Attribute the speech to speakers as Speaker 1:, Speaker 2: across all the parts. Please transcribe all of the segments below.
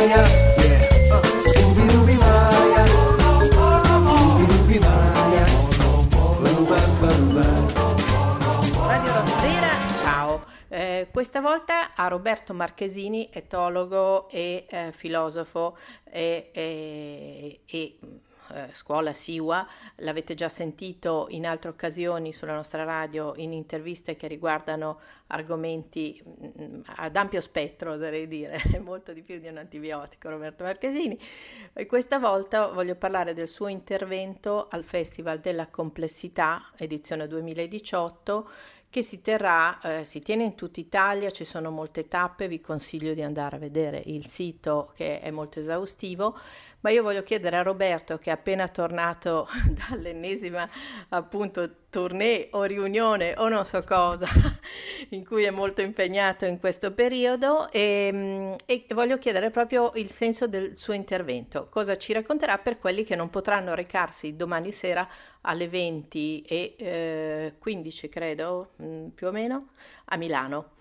Speaker 1: Maya, yeah. Scooby-Dooby Maya, Scooby-Dooby Maya.
Speaker 2: Radio Rosbrera, ciao. Questa volta a Roberto Marchesini, etologo e filosofo e scuola SIWA. L'avete già sentito in altre occasioni sulla nostra radio in interviste che riguardano argomenti ad ampio spettro, oserei dire, molto di più di un antibiotico, Roberto Marchesini. E questa volta voglio parlare del suo intervento al Festival della Complessità, edizione 2018, che si tiene in tutta Italia, ci sono molte tappe, vi consiglio di andare a vedere il sito che è molto esaustivo, ma io voglio chiedere a Roberto, che è appena tornato dall'ennesima appunto tournée o riunione o non so cosa, in cui è molto impegnato in questo periodo, e voglio chiedere proprio il senso del suo intervento, cosa ci racconterà per quelli che non potranno recarsi domani sera alle 20 e 15 credo, più o meno, a Milano.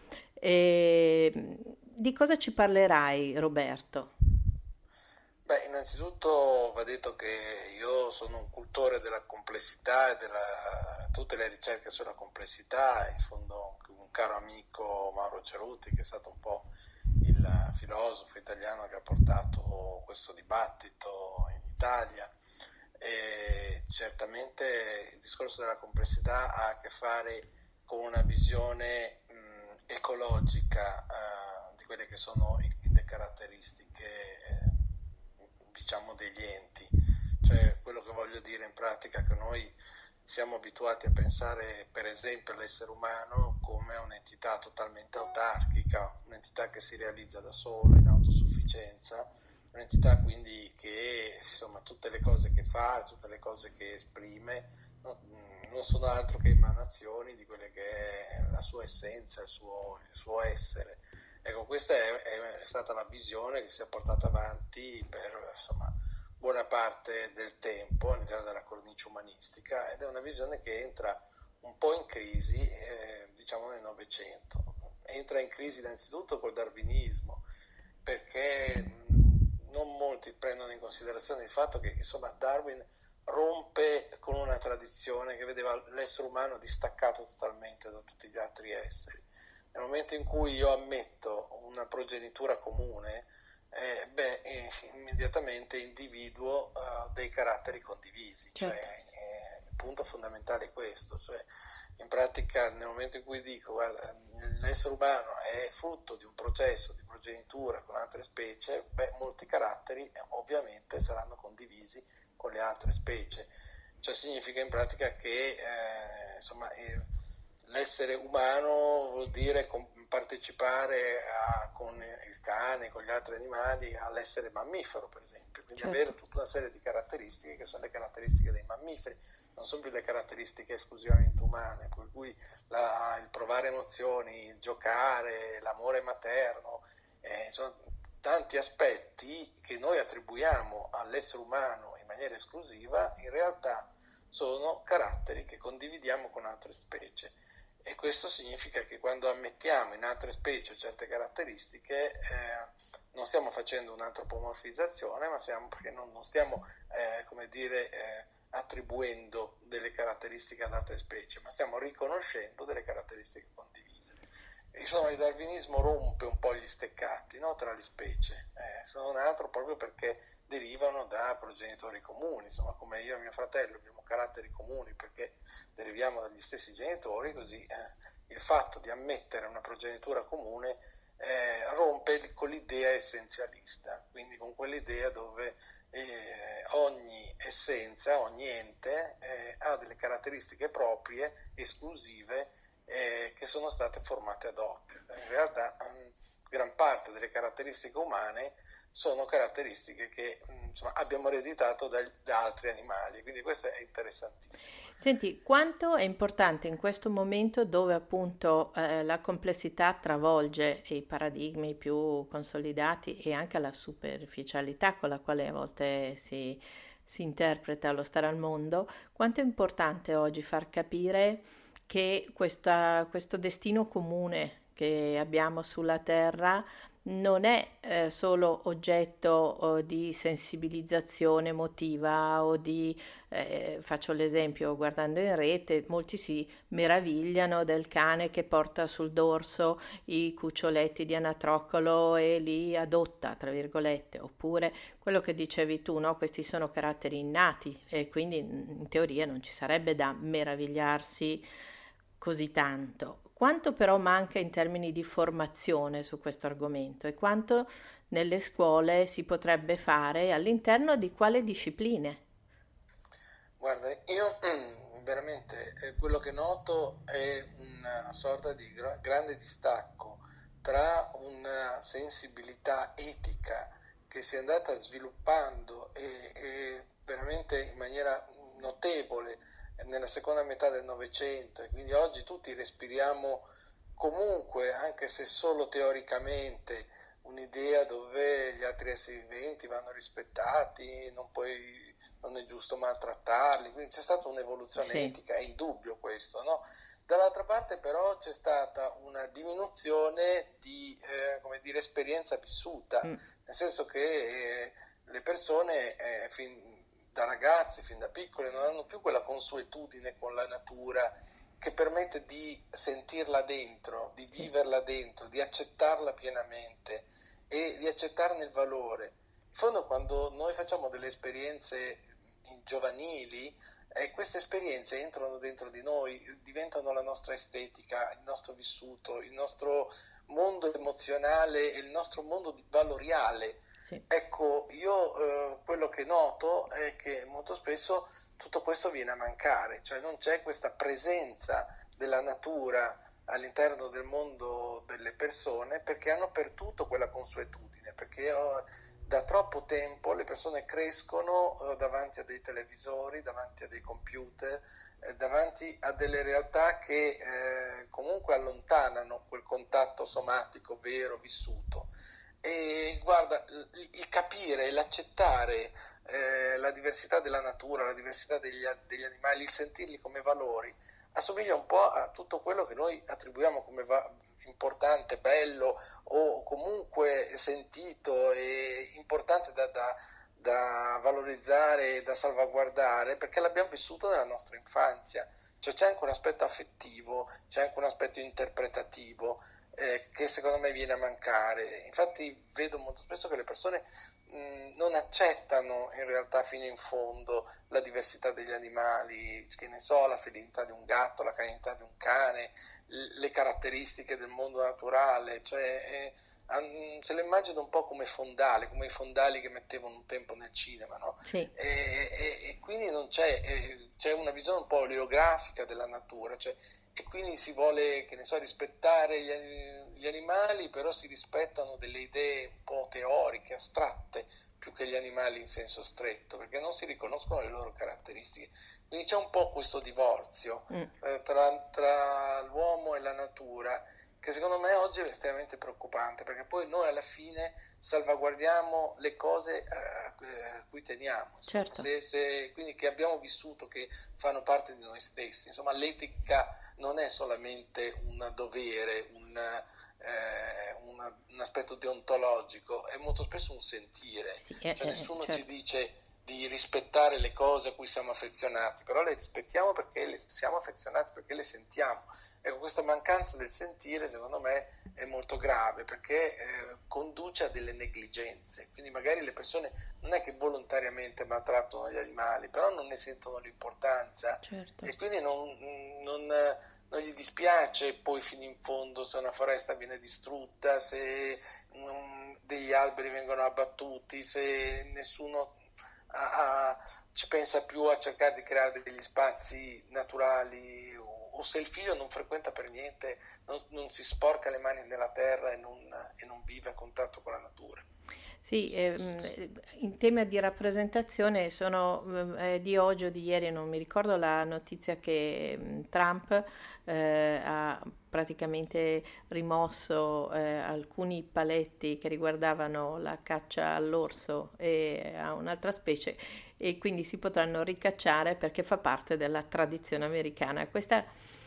Speaker 2: Di cosa ci parlerai, Roberto?
Speaker 3: Beh, innanzitutto va detto che io sono un cultore della complessità e tutte le ricerche sulla complessità. In fondo un caro amico, Mauro Ceruti, che è stato un po' il filosofo italiano che ha portato questo dibattito in Italia. E certamente il discorso della complessità ha a che fare con una visione ecologica di quelle che sono le caratteristiche diciamo degli enti. Cioè, quello che voglio dire in pratica è che noi siamo abituati a pensare per esempio all'essere umano come un'entità totalmente autarchica, un'entità che si realizza da solo in autosufficienza, un'entità quindi che insomma tutte le cose che fa, tutte le cose che esprime non sono altro che emanazioni di quelle che è la sua essenza, il suo essere. Ecco, questa è stata la visione che si è portata avanti per insomma buona parte del tempo all'interno della cornice umanistica, ed è una visione che entra un po' in crisi diciamo nel Novecento. Entra in crisi innanzitutto col darwinismo, perché non molti prendono in considerazione il fatto che insomma Darwin rompe con una tradizione che vedeva l'essere umano distaccato totalmente da tutti gli altri esseri. Nel momento in cui io ammetto una progenitura comune, immediatamente individuo dei caratteri condivisi. Certo. Cioè, il punto fondamentale è questo, cioè in pratica nel momento in cui dico guarda, l'essere umano è frutto di un processo di progenitura con altre specie, molti caratteri ovviamente saranno condivisi con le altre specie. Cioè significa in pratica che l'essere umano vuol dire partecipare con il cane, con gli altri animali, all'essere mammifero, per esempio. Quindi certo. Avere tutta una serie di caratteristiche che sono le caratteristiche dei mammiferi, non sono più le caratteristiche esclusivamente umane, per cui il provare emozioni, il giocare, l'amore materno, sono tanti aspetti che noi attribuiamo all'essere umano in maniera esclusiva, in realtà sono caratteri che condividiamo con altre specie. E questo significa che quando ammettiamo in altre specie certe caratteristiche non stiamo facendo un'antropomorfizzazione, ma perché non stiamo attribuendo delle caratteristiche ad altre specie, ma stiamo riconoscendo delle caratteristiche condivise. Insomma, il darwinismo rompe un po' gli steccati, no, tra le specie, se non altro proprio perché derivano da progenitori comuni, insomma, come io e mio fratello abbiamo caratteri comuni perché deriviamo dagli stessi genitori, così il fatto di ammettere una progenitura comune rompe con l'idea essenzialista, quindi con quell'idea dove ogni essenza, ogni ente ha delle caratteristiche proprie, esclusive, che sono state formate ad hoc. In realtà gran parte delle caratteristiche umane sono caratteristiche che abbiamo ereditato da altri animali, quindi questo è interessantissimo.
Speaker 2: Senti, quanto è importante in questo momento dove appunto la complessità travolge i paradigmi più consolidati e anche la superficialità con la quale a volte si interpreta lo stare al mondo, quanto è importante oggi far capire che questo destino comune che abbiamo sulla Terra non è solo oggetto di sensibilizzazione emotiva o faccio l'esempio, guardando in rete, molti si meravigliano del cane che porta sul dorso i cuccioletti di anatroccolo e li adotta, tra virgolette, oppure quello che dicevi tu, no? Questi sono caratteri innati e quindi in teoria non ci sarebbe da meravigliarsi così tanto. Quanto però manca in termini di formazione su questo argomento e quanto nelle scuole si potrebbe fare all'interno di quale discipline?
Speaker 3: Guarda, io veramente quello che noto è una sorta di grande distacco tra una sensibilità etica che si è andata sviluppando e veramente in maniera notevole nella seconda metà del Novecento, e quindi oggi tutti respiriamo comunque, anche se solo teoricamente, un'idea dove gli altri esseri viventi vanno rispettati, non è giusto maltrattarli, quindi c'è stata un'evoluzione
Speaker 2: Sì.
Speaker 3: etica, è indubbio questo, no? Dall'altra parte però c'è stata una diminuzione di come dire, esperienza vissuta,
Speaker 2: Mm.
Speaker 3: nel senso che le persone da ragazzi, fin da piccole, non hanno più quella consuetudine con la natura che permette di sentirla dentro, di
Speaker 2: Sì.
Speaker 3: viverla dentro, di accettarla pienamente e di accettarne il valore. In fondo, quando noi facciamo delle esperienze giovanili, queste esperienze entrano dentro di noi, diventano la nostra estetica, il nostro vissuto, il nostro mondo emozionale e il nostro mondo valoriale.
Speaker 2: Sì.
Speaker 3: Ecco, io quello che noto è che molto spesso tutto questo viene a mancare, cioè non c'è questa presenza della natura all'interno del mondo delle persone perché hanno perduto quella consuetudine, perché da troppo tempo le persone crescono davanti a dei televisori, davanti a dei computer, davanti a delle realtà che comunque allontanano quel contatto somatico vero, vissuto. E guarda, il capire e l'accettare la diversità della natura, la diversità degli animali, il sentirli come valori, assomiglia un po' a tutto quello che noi attribuiamo come importante, bello o comunque sentito e importante da valorizzare e da salvaguardare, perché l'abbiamo vissuto nella nostra infanzia. Cioè c'è anche un aspetto affettivo, c'è anche un aspetto interpretativo che secondo me viene a mancare. Infatti vedo molto spesso che le persone non accettano in realtà fino in fondo la diversità degli animali, che ne so, la felinità di un gatto, la caninità di un cane, le caratteristiche del mondo naturale, cioè se lo immagino un po' come fondale, come i fondali che mettevano un tempo nel cinema, no?
Speaker 2: Sì.
Speaker 3: E quindi non c'è una visione un po' oleografica della natura, cioè, e quindi si vuole, che ne so, rispettare gli animali, però si rispettano delle idee un po' teoriche, astratte, più che gli animali in senso stretto, perché non si riconoscono le loro caratteristiche. Quindi c'è un po' questo divorzio
Speaker 2: Mm.
Speaker 3: tra l'uomo e la natura, che secondo me oggi è estremamente preoccupante, perché poi noi alla fine salvaguardiamo le cose a cui teniamo, insomma.
Speaker 2: Certo.
Speaker 3: Quindi che abbiamo vissuto, che fanno parte di noi stessi. Insomma, l'etica non è solamente un dovere, un aspetto deontologico, è molto spesso un sentire.
Speaker 2: Sì,
Speaker 3: Cioè nessuno ci
Speaker 2: certo.
Speaker 3: dice di rispettare le cose a cui siamo affezionati, però le rispettiamo perché siamo affezionati, perché le sentiamo. Ecco, questa mancanza del sentire secondo me è molto grave, perché conduce a delle negligenze, quindi magari le persone non è che volontariamente maltrattano gli animali, però non ne sentono l'importanza
Speaker 2: Certo.
Speaker 3: e quindi non gli dispiace poi fino in fondo se una foresta viene distrutta, se degli alberi vengono abbattuti, se nessuno ci pensa più a cercare di creare degli spazi naturali, o se il figlio non frequenta per niente, non si sporca le mani nella terra e non vive a contatto con la natura.
Speaker 2: Sì, in tema di rappresentazione sono di oggi o di ieri, non mi ricordo la notizia che Trump ha praticamente rimosso alcuni paletti che riguardavano la caccia all'orso e a un'altra specie e quindi si potranno ricacciare perché fa parte della tradizione americana. Questa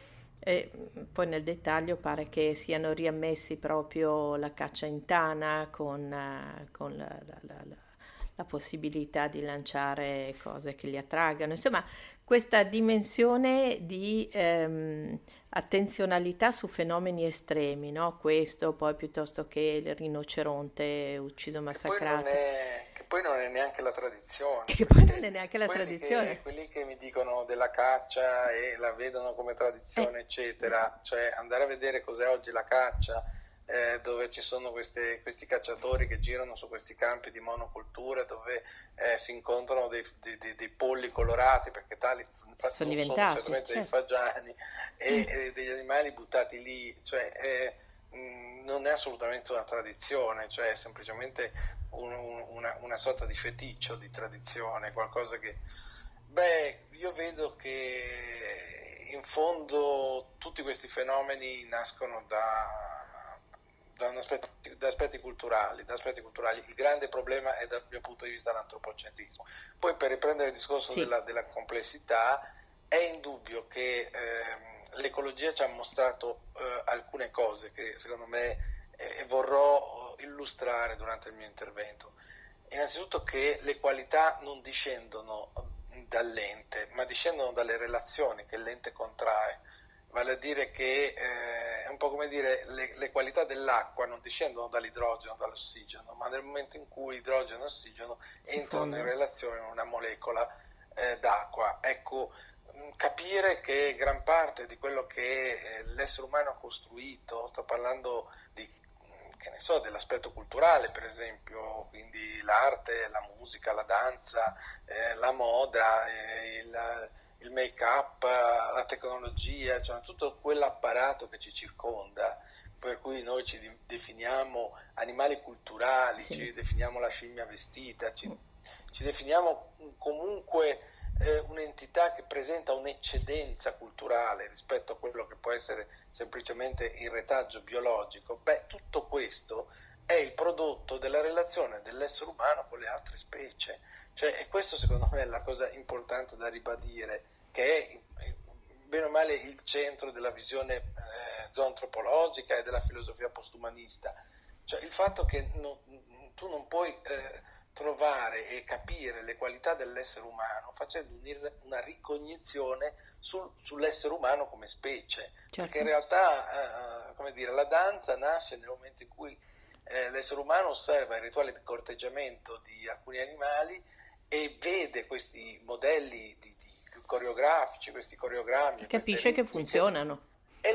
Speaker 2: E poi nel dettaglio pare che siano riammessi proprio la caccia in tana con la possibilità di lanciare cose che li attraggano. Insomma, questa dimensione di attenzionalità su fenomeni estremi, no? Questo poi piuttosto che il rinoceronte ucciso, massacrato,
Speaker 3: Che poi non è neanche la tradizione,
Speaker 2: che poi non
Speaker 3: perché
Speaker 2: è neanche la tradizione.
Speaker 3: quelli che mi dicono della caccia e la vedono come
Speaker 2: Eh,
Speaker 3: tradizione, eccetera, cioè andare a vedere cos'è oggi la caccia, dove ci sono questi cacciatori che girano su questi campi di monocultura, dove si incontrano dei polli colorati, perché tali
Speaker 2: sono
Speaker 3: non sono
Speaker 2: diventati,
Speaker 3: certamente dei
Speaker 2: certo.
Speaker 3: fagiani, e degli animali buttati lì, cioè non è assolutamente una tradizione, cioè è semplicemente una sorta di feticcio di tradizione, qualcosa che, beh, io vedo che in fondo tutti questi fenomeni nascono da aspetti culturali, da aspetti culturali. Il grande problema è dal mio punto di vista l'antropocentrismo. Poi per riprendere il discorso
Speaker 2: Sì,
Speaker 3: della complessità, è indubbio che l'ecologia ci ha mostrato alcune cose che secondo me vorrò illustrare durante il mio intervento. Innanzitutto che le qualità non discendono dall'ente, ma discendono dalle relazioni che l'ente contrae. Vale a dire che è un po' come dire le qualità dell'acqua non discendono dall'idrogeno, dall'ossigeno, ma nel momento in cui idrogeno e ossigeno
Speaker 2: si
Speaker 3: entrano in
Speaker 2: fondono.
Speaker 3: relazione con una molecola d'acqua. Ecco, capire che gran parte di quello che l'essere umano ha costruito, sto parlando di, che ne so, dell'aspetto culturale per esempio, quindi l'arte, la musica, la danza, la moda, il make-up, la tecnologia, cioè tutto quell'apparato che ci circonda, per cui noi ci definiamo animali culturali,
Speaker 2: Sì.
Speaker 3: ci definiamo la scimmia vestita, ci definiamo comunque un'entità che presenta un'eccedenza culturale rispetto a quello che può essere semplicemente il retaggio biologico. Beh, tutto questo è il prodotto della relazione dell'essere umano con le altre specie. Cioè, e questo secondo me è la cosa importante da ribadire, che è bene o male il centro della visione zoantropologica e della filosofia postumanista. Cioè il fatto che tu non puoi trovare e capire le qualità dell'essere umano facendo una ricognizione sull'essere umano come specie, perché in
Speaker 2: Certo.
Speaker 3: realtà come dire, la danza nasce nel momento in cui l'essere umano osserva il rituale di corteggiamento di alcuni animali e vede questi modelli di coreografici, questi
Speaker 2: E
Speaker 3: coreogrammi, queste
Speaker 2: capisce che
Speaker 3: ritmiche
Speaker 2: funzionano.
Speaker 3: e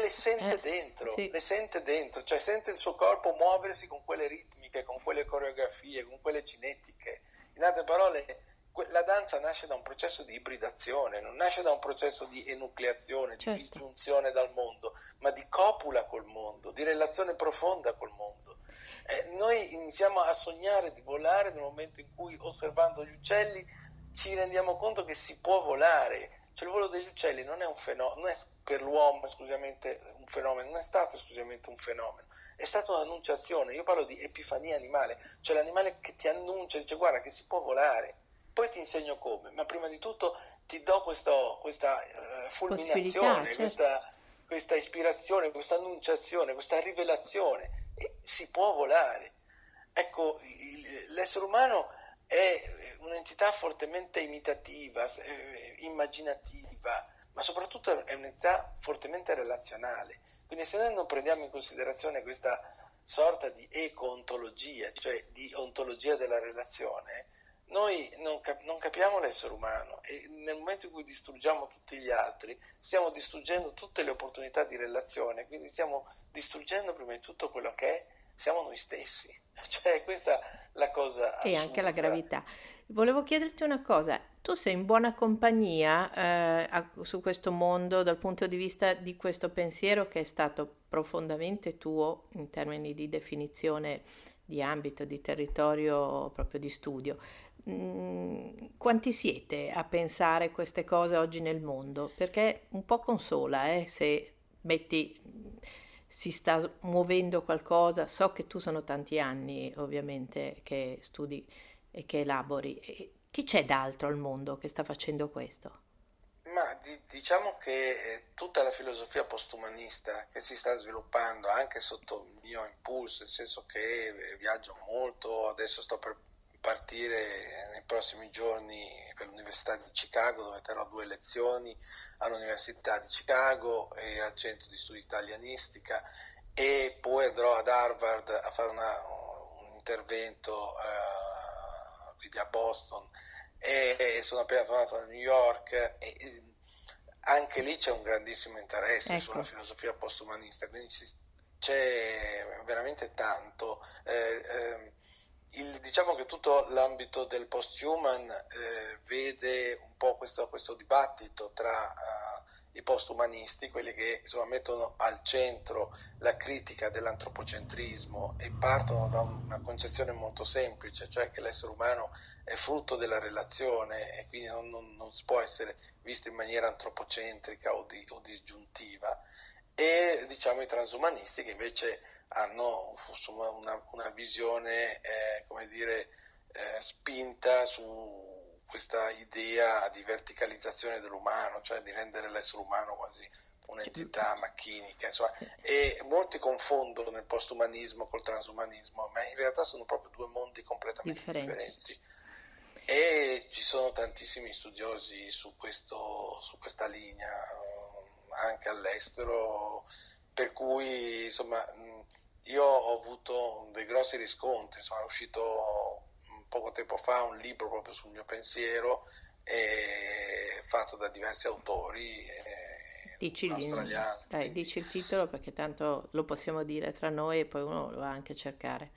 Speaker 2: Sì.
Speaker 3: le sente dentro, cioè sente il suo corpo muoversi con quelle ritmiche, con quelle coreografie, con quelle cinetiche. In altre parole, la danza nasce da un processo di ibridazione, non nasce da un processo di enucleazione, di
Speaker 2: Certo.
Speaker 3: disgiunzione dal mondo, ma di copula col mondo, di relazione profonda col mondo. Noi iniziamo a sognare di volare nel momento in cui, osservando gli uccelli, ci rendiamo conto che si può volare. Cioè il volo degli uccelli non è un fenomeno, non è per l'uomo esclusivamente un fenomeno, non è stato esclusivamente un fenomeno, è stata un'annunciazione. Io parlo di epifania animale, cioè l'animale che ti annuncia, dice guarda che si può volare, poi ti insegno come, ma prima di tutto ti do questa
Speaker 2: Possibilità,
Speaker 3: fulminazione,
Speaker 2: certo.
Speaker 3: questa ispirazione, questa annunciazione, questa rivelazione, e si può volare. Ecco, l'essere umano è un'entità fortemente imitativa, immaginativa, ma soprattutto è un'entità fortemente relazionale. Quindi se noi non prendiamo in considerazione questa sorta di eco-ontologia, cioè di ontologia della relazione, noi non capiamo l'essere umano e nel momento in cui distruggiamo tutti gli altri, stiamo distruggendo tutte le opportunità di relazione, quindi stiamo distruggendo prima di tutto quello che siamo noi stessi. Cioè questa è la cosa
Speaker 2: E anche la
Speaker 3: assurda.
Speaker 2: gravità. Volevo chiederti una cosa, tu sei in buona compagnia su questo mondo dal punto di vista di questo pensiero che è stato profondamente tuo in termini di definizione di ambito, di territorio, proprio di studio. Quanti siete a pensare queste cose oggi nel mondo? Perché un po' consola, se metti, si sta muovendo qualcosa. So che tu sono tanti anni, ovviamente, che studi e che elabori. E chi c'è d'altro al mondo che sta facendo questo?
Speaker 3: Ma diciamo che tutta la filosofia postumanista che si sta sviluppando anche sotto il mio impulso, nel senso che viaggio molto, adesso sto per partire nei prossimi giorni per l'Università di Chicago, dove terrò 2 lezioni all'Università di Chicago e al Centro di Studi Italianistica, e poi andrò ad Harvard a fare un intervento quindi a Boston, e sono appena tornato da New York, e anche lì c'è un grandissimo interesse sulla
Speaker 2: Ecco,
Speaker 3: filosofia postumanista, quindi c'è veramente tanto. Diciamo che tutto l'ambito del post-human vede un po' questo dibattito tra i post-umanisti, quelli che insomma mettono al centro la critica dell'antropocentrismo e partono da una concezione molto semplice, cioè che l'essere umano è frutto della relazione e quindi non si può essere visto in maniera antropocentrica o disgiuntiva, e diciamo i transumanisti che invece hanno insomma, una visione come dire, spinta su questa idea di verticalizzazione dell'umano, cioè di rendere l'essere umano quasi un'entità macchinica, insomma.
Speaker 2: sì,
Speaker 3: E molti confondono il postumanismo col transumanismo, ma in realtà sono proprio 2 mondi completamente
Speaker 2: differenti.
Speaker 3: differenti. E ci sono tantissimi studiosi su questa linea, anche all'estero, per cui insomma io ho avuto dei grossi riscontri, insomma, è uscito poco tempo fa un libro proprio sul mio pensiero, fatto da diversi autori,
Speaker 2: Dici,
Speaker 3: australiani,
Speaker 2: dai,
Speaker 3: quindi
Speaker 2: dici il titolo perché tanto lo possiamo dire tra noi e poi uno lo va anche a cercare.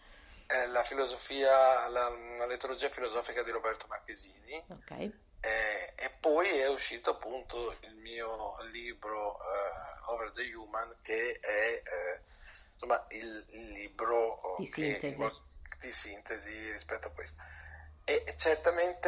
Speaker 3: la letteratura filosofica di Roberto Marchesini.
Speaker 2: Ok,
Speaker 3: E poi è uscito appunto il mio libro Over the Human, che è insomma il libro
Speaker 2: di sintesi.
Speaker 3: di sintesi rispetto a questo. E certamente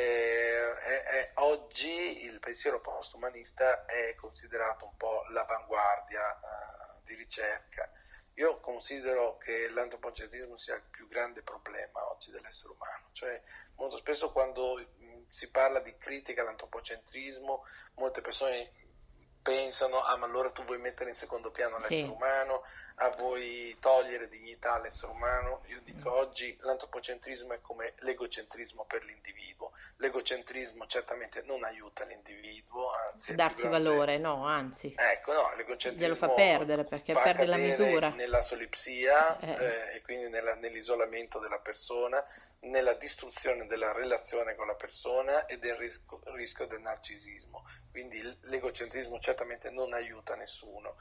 Speaker 3: oggi il pensiero postumanista è considerato un po' l'avanguardia di ricerca. Io considero che l'antropocentrismo sia il più grande problema oggi dell'essere umano, cioè molto spesso quando si parla di critica all'antropocentrismo, molte persone pensano, ma allora tu vuoi mettere in secondo piano l'essere
Speaker 2: Sì,
Speaker 3: umano, vuoi togliere dignità all'essere umano. Io dico oggi l'antropocentrismo è come l'egocentrismo per l'individuo. L'egocentrismo certamente non aiuta l'individuo,
Speaker 2: a
Speaker 3: anzi è il più
Speaker 2: darsi
Speaker 3: grande.
Speaker 2: valore, no, anzi,
Speaker 3: Ecco, no,
Speaker 2: glielo fa
Speaker 3: l'egocentrismo
Speaker 2: perdere perché
Speaker 3: fa
Speaker 2: perde la
Speaker 3: cadere
Speaker 2: misura.
Speaker 3: nella solipsia
Speaker 2: Eh,
Speaker 3: e quindi nell'isolamento della persona, nella distruzione della relazione con la persona e del rischio del narcisismo. Quindi l'egocentrismo certamente non aiuta nessuno.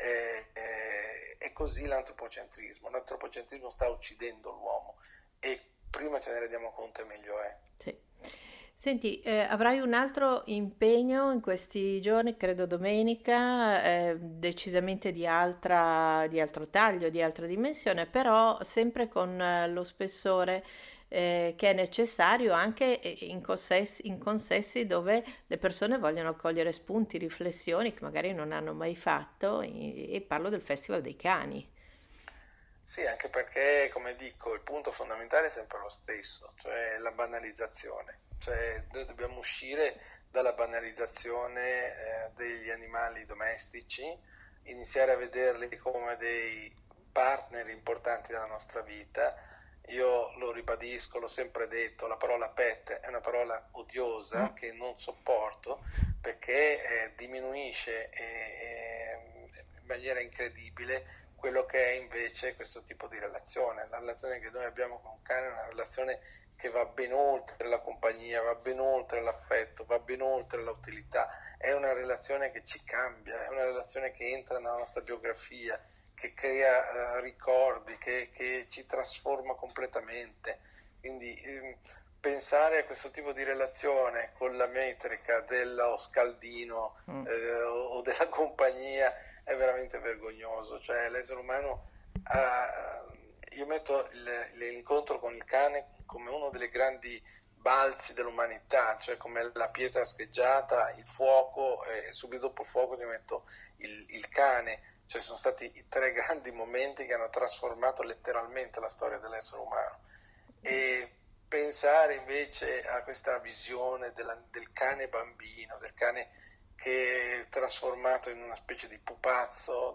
Speaker 3: E così l'antropocentrismo. L'antropocentrismo sta uccidendo l'uomo e prima ce ne rendiamo conto e meglio è.
Speaker 2: sì. Senti, avrai un altro impegno in questi giorni, credo domenica, decisamente di altro taglio, di altra dimensione, però sempre con lo spessore che è necessario anche in consessi dove le persone vogliono cogliere spunti, riflessioni che magari non hanno mai fatto, e parlo del Festival dei Cani.
Speaker 3: Sì, anche perché, come dico, il punto fondamentale è sempre lo stesso, cioè la banalizzazione. Cioè noi dobbiamo uscire dalla banalizzazione degli animali domestici, iniziare a vederli come dei partner importanti della nostra vita. Io lo ribadisco, l'ho sempre detto, la parola pet è una parola odiosa
Speaker 2: Mm?
Speaker 3: che non sopporto perché diminuisce in maniera incredibile quello che è invece questo tipo di relazione. La relazione che noi abbiamo con un cane è una relazione che va ben oltre la compagnia, va ben oltre l'affetto, va ben oltre l'utilità, è una relazione che ci cambia, è una relazione che entra nella nostra biografia, che crea ricordi, che ci trasforma completamente. Quindi pensare a questo tipo di relazione con la metrica dello scaldino
Speaker 2: Mm.
Speaker 3: o della compagnia è veramente vergognoso. Cioè l'essere umano io metto l'incontro con il cane come uno delle grandi balzi dell'umanità, cioè come la pietra scheggiata, il fuoco, e subito dopo il fuoco ti metto il cane. Cioè sono stati i 3 grandi momenti che hanno trasformato letteralmente la storia dell'essere umano. E pensare invece a questa visione del cane bambino, del cane che è trasformato in una specie di pupazzo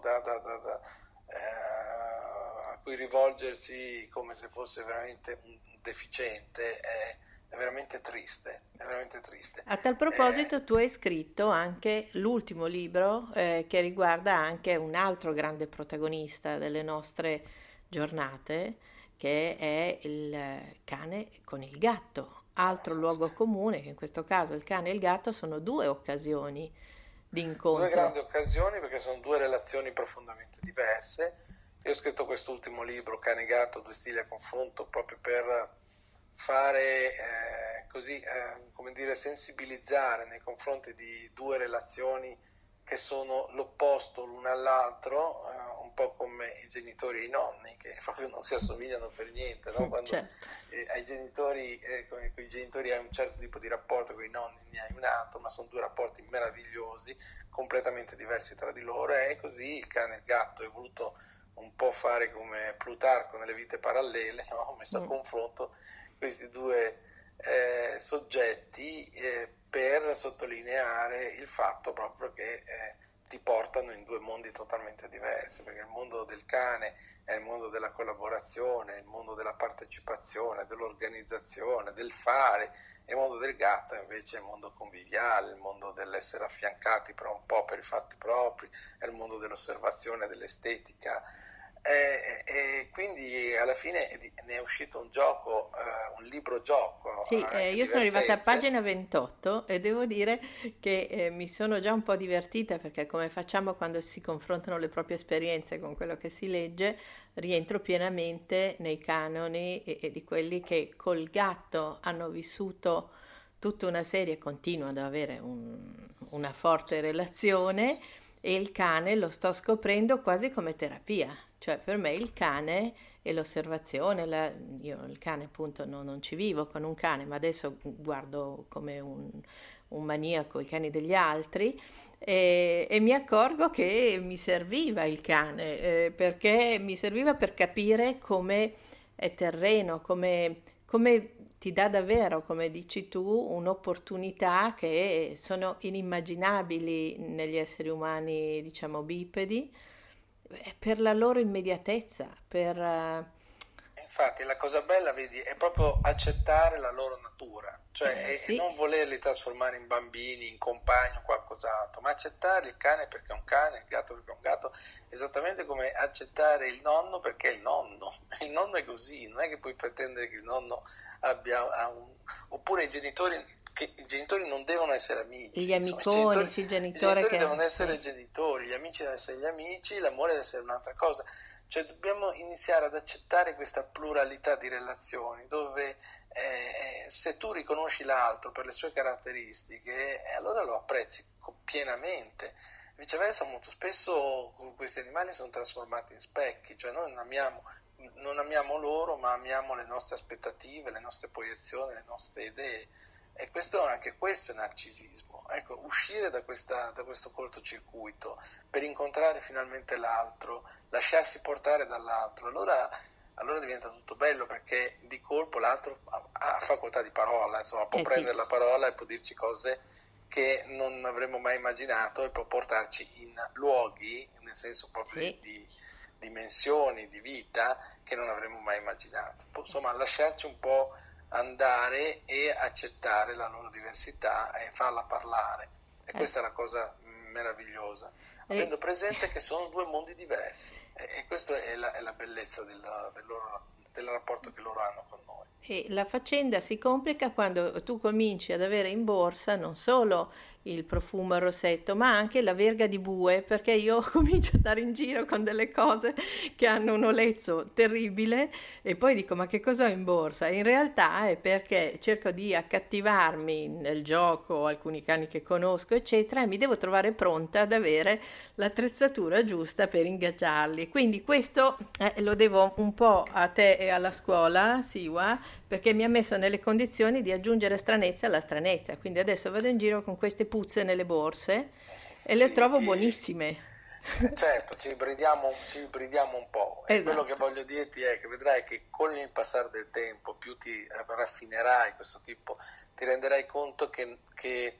Speaker 3: a cui rivolgersi come se fosse veramente un deficiente è veramente triste, è veramente triste.
Speaker 2: A tal proposito, tu hai scritto anche l'ultimo libro che riguarda anche un altro grande protagonista delle nostre giornate, che è il cane con il gatto. Altro luogo comune, che in questo caso il cane e il gatto sono due occasioni di
Speaker 3: Due grandi
Speaker 2: incontro.
Speaker 3: occasioni perché sono due relazioni profondamente diverse. Io ho scritto quest'ultimo libro, Cane e Gatto, due stili a confronto, proprio per fare così, come dire, sensibilizzare nei confronti di due relazioni che sono l'opposto l'uno all'altro, un po' come i genitori e i nonni, che proprio non si assomigliano per niente, no? Quando
Speaker 2: Certo.
Speaker 3: ai genitori, con i genitori hai un certo tipo di rapporto, con i nonni ne hai un altro, ma sono due rapporti meravigliosi, completamente diversi tra di loro, e così il cane e il gatto è voluto un po' fare come Plutarco nelle vite parallele, no? Ho messo a
Speaker 2: Mm.
Speaker 3: confronto questi due soggetti per sottolineare il fatto proprio che ti portano in due mondi totalmente diversi, perché il mondo del cane è il mondo della collaborazione, il mondo della partecipazione, dell'organizzazione, del fare, e il mondo del gatto invece è il mondo conviviale, il mondo dell'essere affiancati per un po' per i fatti propri, è il mondo dell'osservazione, dell'estetica. E quindi alla fine ne è uscito un gioco, un libro gioco
Speaker 2: Sì,
Speaker 3: anche
Speaker 2: io sono arrivata a
Speaker 3: divertente.
Speaker 2: pagina 28 e devo dire che mi sono già un po' divertita perché come facciamo quando si confrontano le proprie esperienze con quello che si legge, rientro pienamente nei canoni e di quelli che col gatto hanno vissuto tutta una serie, e continuano ad avere una forte relazione e il cane lo sto scoprendo quasi come terapia, cioè per me il cane e l'osservazione, io il cane appunto non ci vivo con un cane, ma adesso guardo come un maniaco i cani degli altri e mi accorgo che mi serviva il cane, perché mi serviva per capire come è terreno, come ti dà davvero, come dici tu, un'opportunità che sono inimmaginabili negli esseri umani, diciamo, bipedi, per la loro immediatezza, per...
Speaker 3: Infatti la cosa bella, vedi, è proprio accettare la loro natura, cioè e
Speaker 2: sì,
Speaker 3: non volerli trasformare in bambini, in compagni o qualcos'altro, ma accettare il cane perché è un cane, il gatto perché è un gatto, esattamente come accettare il nonno perché è il nonno. Il nonno è così, non è che puoi pretendere che il nonno oppure che i genitori non devono essere
Speaker 2: gli
Speaker 3: amici, insomma,
Speaker 2: amiconi, sì, il
Speaker 3: i
Speaker 2: genitore
Speaker 3: genitori
Speaker 2: che...
Speaker 3: devono essere
Speaker 2: Sì,
Speaker 3: genitori, gli amici devono essere gli amici, l'amore deve essere un'altra cosa. Cioè dobbiamo iniziare ad accettare questa pluralità di relazioni dove se tu riconosci l'altro per le sue caratteristiche, allora lo apprezzi pienamente. Viceversa, molto spesso questi animali sono trasformati in specchi, cioè noi non amiamo loro, ma amiamo le nostre aspettative, le nostre proiezioni, le nostre idee. E anche questo è narcisismo. Ecco, uscire da questo cortocircuito per incontrare finalmente l'altro, lasciarsi portare dall'altro, allora diventa tutto bello perché di colpo l'altro ha facoltà di parola, insomma, può
Speaker 2: sì,
Speaker 3: prendere la parola e può dirci cose che non avremmo mai immaginato e può portarci in luoghi, nel senso proprio
Speaker 2: sì.
Speaker 3: di dimensioni di vita che non avremmo mai immaginato. Insomma, lasciarci un po' andare e accettare la loro diversità e farla parlare. E
Speaker 2: Eh,
Speaker 3: questa è la cosa meravigliosa,
Speaker 2: e-
Speaker 3: avendo presente che sono due mondi diversi e questa è la bellezza del rapporto che loro hanno con noi.
Speaker 2: E la faccenda si complica quando tu cominci ad avere in borsa non solo il profumo al rossetto, ma anche la verga di bue, perché io comincio a andare in giro con delle cose che hanno un olezzo terribile e poi dico ma che cosa ho in borsa? In realtà è perché cerco di accattivarmi nel gioco, alcuni cani che conosco, eccetera, e mi devo trovare pronta ad avere l'attrezzatura giusta per ingaggiarli. Quindi questo lo devo un po' a te e alla scuola, Siwa, perché mi ha messo nelle condizioni di aggiungere stranezza alla stranezza. Quindi adesso vado in giro con queste puzze nelle borse e le
Speaker 3: Sì,
Speaker 2: trovo buonissime.
Speaker 3: Certo, ci ibridiamo un po', e quello
Speaker 2: Esatto.
Speaker 3: che voglio dirti è che vedrai che con il passare del tempo, più ti raffinerai questo tipo, ti renderai conto che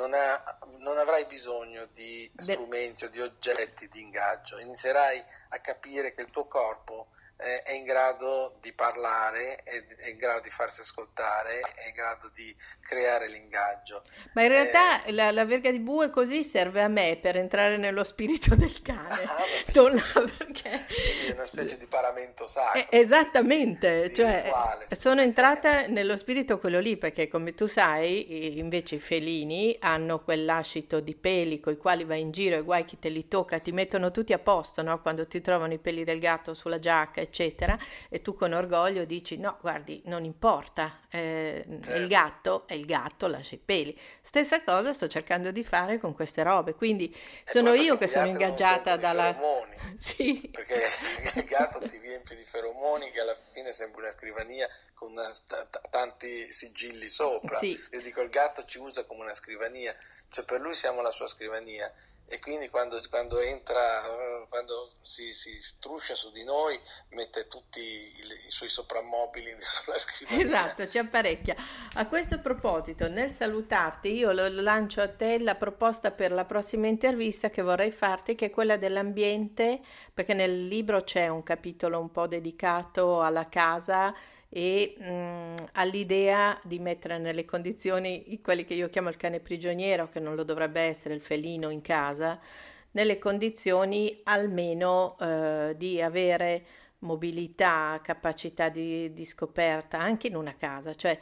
Speaker 3: non avrai bisogno di
Speaker 2: De-
Speaker 3: strumenti o di oggetti di ingaggio, inizierai a capire che il tuo corpo è in grado di parlare, è in grado di farsi ascoltare, è in grado di creare l'ingaggio.
Speaker 2: Ma in realtà
Speaker 3: Eh,
Speaker 2: la verga di bue così serve a me per entrare nello spirito del cane.
Speaker 3: beh,
Speaker 2: Torna perché...
Speaker 3: quindi è una specie di paramento sacro,
Speaker 2: Esattamente,
Speaker 3: di
Speaker 2: cioè
Speaker 3: rituale.
Speaker 2: sono entrata nello spirito quello lì perché come tu sai, invece i felini hanno quel lascito di peli coi quali vai in giro e guai chi te li tocca, ti mettono tutti a posto, no? Quando ti trovano i peli del gatto sulla giacca, eccetera, e tu con orgoglio dici no, guardi, non importa,
Speaker 3: Certo.
Speaker 2: è il gatto, lascia i peli. Stessa cosa sto cercando di fare con queste robe, quindi
Speaker 3: E
Speaker 2: sono
Speaker 3: poi
Speaker 2: io
Speaker 3: perché
Speaker 2: che
Speaker 3: gli
Speaker 2: sono
Speaker 3: altri non
Speaker 2: ingaggiata
Speaker 3: sentono i
Speaker 2: dalla...
Speaker 3: feromoni,
Speaker 2: Sì,
Speaker 3: perché il gatto ti riempie di feromoni che alla fine sembra una scrivania con tanti sigilli sopra.
Speaker 2: sì.
Speaker 3: Io dico il gatto ci usa come una scrivania, cioè per lui siamo la sua scrivania. E quindi quando entra, quando si struscia su di noi, mette tutti i suoi soprammobili sulla scrivania.
Speaker 2: Esatto, ci apparecchia. A questo proposito, nel salutarti, io lo lancio a te la proposta per la prossima intervista che vorrei farti, che è quella dell'ambiente, perché nel libro c'è un capitolo un po' dedicato alla casa e all'idea di mettere nelle condizioni quelli che io chiamo il cane prigioniero, che non lo dovrebbe essere, il felino in casa, nelle condizioni almeno di avere mobilità, capacità di scoperta anche in una casa, cioè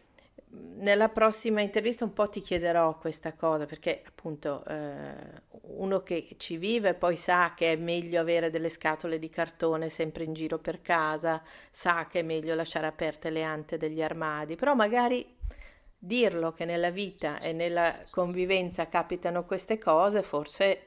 Speaker 2: nella prossima intervista un po' ti chiederò questa cosa perché appunto uno che ci vive poi sa che è meglio avere delle scatole di cartone sempre in giro per casa, sa che è meglio lasciare aperte le ante degli armadi, però magari dirlo che nella vita e nella convivenza capitano queste cose forse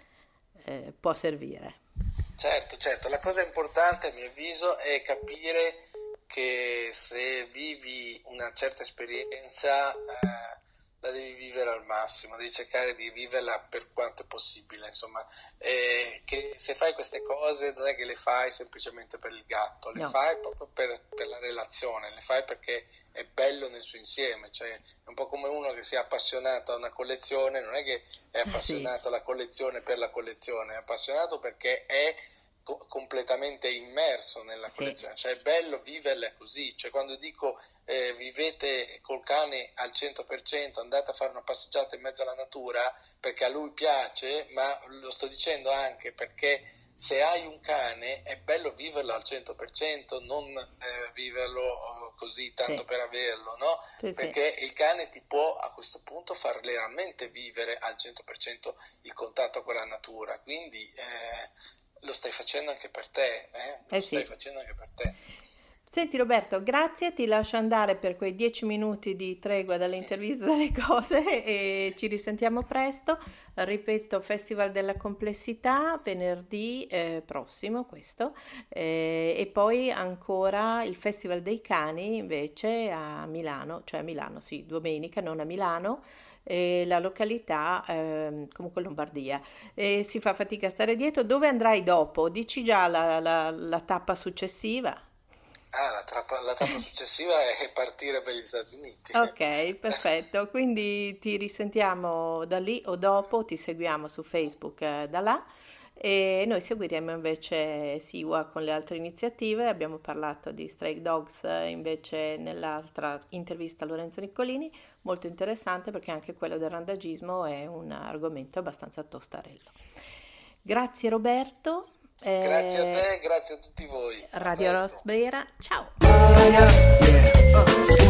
Speaker 2: può servire.
Speaker 3: Certo, certo, la cosa importante a mio avviso è capire che se vivi una certa esperienza la devi vivere al massimo, devi cercare di viverla per quanto è possibile, insomma, che se fai queste cose non è che le fai semplicemente per il gatto, le
Speaker 2: No,
Speaker 3: fai proprio per la relazione, le fai perché è bello nel suo insieme, cioè è un po' come uno che si è appassionato a una collezione, non è che è
Speaker 2: sì,
Speaker 3: appassionato alla collezione per la collezione, è appassionato perché è completamente immerso nella
Speaker 2: sì,
Speaker 3: collezione, cioè è bello viverla così, cioè quando dico vivete col cane al 100%, andate a fare una passeggiata in mezzo alla natura perché a lui piace, ma lo sto dicendo anche perché se hai un cane è bello viverlo al 100%, non viverlo così tanto
Speaker 2: sì,
Speaker 3: per averlo, no?
Speaker 2: sì, sì.
Speaker 3: Perché il cane ti può a questo punto far veramente vivere al 100% il contatto con la natura, quindi lo stai facendo anche per te,
Speaker 2: Eh
Speaker 3: lo stai
Speaker 2: sì.
Speaker 3: facendo anche per te.
Speaker 2: Senti Roberto, grazie, ti lascio andare per quei 10 minuti di tregua dalle interviste, dalle cose e ci risentiamo presto. Ripeto, Festival della Complessità, venerdì prossimo questo, e poi ancora il Festival dei Cani invece a Milano, cioè a Milano, sì, domenica, non a Milano. E la località, comunque Lombardia, e si fa fatica a stare dietro. Dove andrai dopo? Dici già la tappa successiva?
Speaker 3: La tappa successiva è partire per gli Stati Uniti.
Speaker 2: Ok, perfetto. Quindi ti risentiamo da lì o dopo, ti seguiamo su Facebook da là e noi seguiremo invece Siwa con le altre iniziative. Abbiamo parlato di Stray Dogs invece nell'altra intervista a Lorenzo Niccolini, molto interessante perché anche quello del randagismo è un argomento abbastanza tostarello. Grazie Roberto,
Speaker 3: Grazie a te, grazie a tutti voi. A
Speaker 2: Radio
Speaker 3: presto.
Speaker 2: Rosbrera, ciao!
Speaker 1: Yeah.